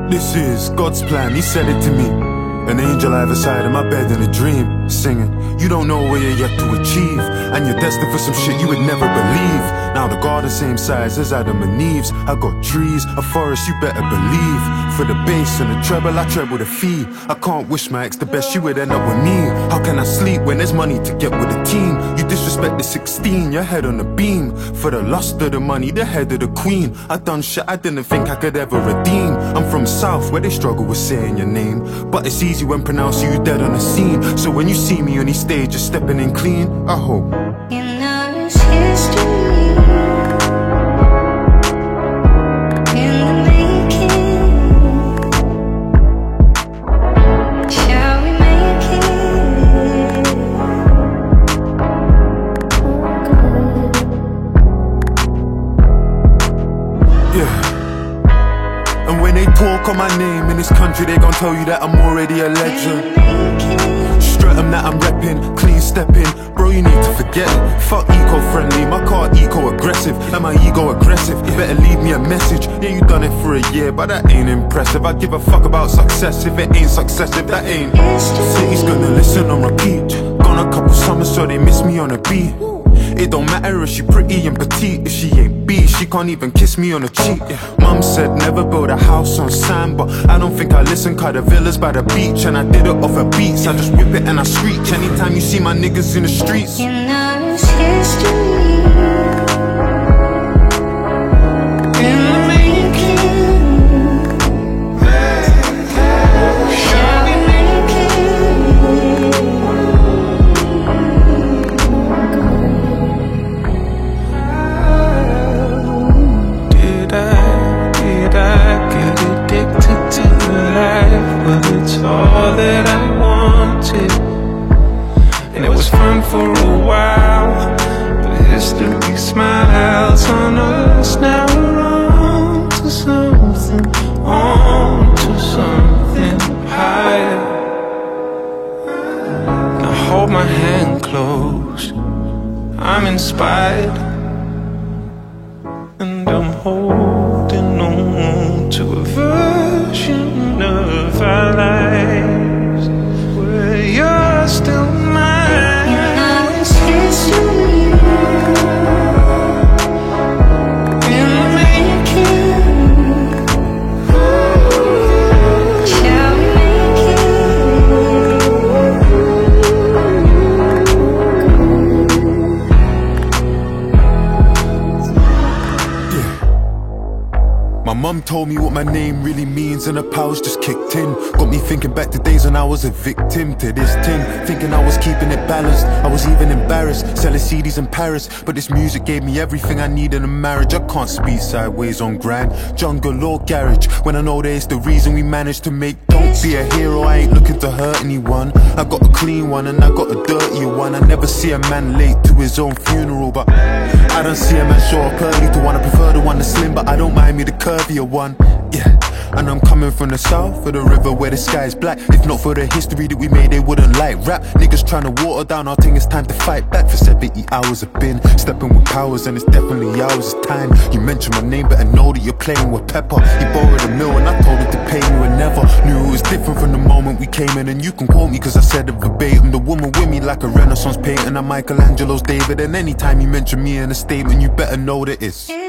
This is God's plan, he said it to me. An angel either side of my bed in a dream, singing, you don't know where you're yet to achieve, and you're destined for some shit you would never believe. Now the garden same size as Adam and Eve's. I got trees, a forest, you better believe. For the bass and the treble, I treble the fee. I can't wish my ex the best, she would end up with me. How can I sleep when there's money to get with the team? You disrespect the 16, your head on the beam. For the lust of the money, the head of the queen. I done shit I didn't think I could ever redeem. I'm from South, where they struggle with saying your name, but it's easy when pronouncing you dead on the scene. So when you see me on these stages stepping in clean, I hope you know it's history in the making. Shall we make it? Yeah. And when they talk on my name in this country, they gon' tell you that I'm already a legend. Strut 'em that I'm reppin', clean stepping. Bro, you need to forget it. Fuck eco-friendly, my car eco-aggressive, and my ego aggressive. You better leave me a message. Yeah, you done it for a year, but that ain't impressive. I give a fuck about success if it ain't successive, that ain't. City's gonna listen on repeat. Gone a couple summers so they miss me on a beat. It don't matter if she pretty and petite, if she ain't B, she can't even kiss me on the cheek. Mum said never build a house on sand, but I don't think I listen, cause the villas by the beach, and I did it off her beats. I just whip it and I screech anytime you see my niggas in the streets. You know it's history in the making. Shall we make it? Did I get addicted to life? Well, it's all that I wanted, and it was fun for a while, but history smiles on us. Now we're on to something higher. Now hold my hand close, I'm inspired, and I'm holding on to a version of our lives where you're still mine. You know it's history in the making. Shall we make it? My mum told me what my name really means, and her powers just kicked in. Got me thinking back to days when I was a victim to this thing, thinking I was keeping it balanced. I was even embarrassed, selling CDs in Paris, but this music gave me everything I need in a marriage. I can't speak sideways on grand, jungle or garage, when I know that it's the reason we managed to make. Don't be a hero, I ain't looking to hurt anyone. I got a clean one and I got a dirty one. I never see a man late to his own funeral, but I don't see a man show up early to one. I prefer the one that's slim, but I don't mind me the curvier one. Yeah, and I'm coming from the south of the river where the sky is black. If not for the history that we made, they wouldn't like rap. Niggas trying to water down our thing, it's time to fight back. For 70 hours I've been stepping with powers, and it's definitely ours. It's time you mention my name, but I know that you're playing with pepper. He borrowed $1 million and I told him to pay me, and never knew it was different from the moment we came in. And you can quote me cause I said it verbatim. The woman with me like a Renaissance painting, I'm Michelangelo's David. And anytime you mention me in a statement, you better know that it's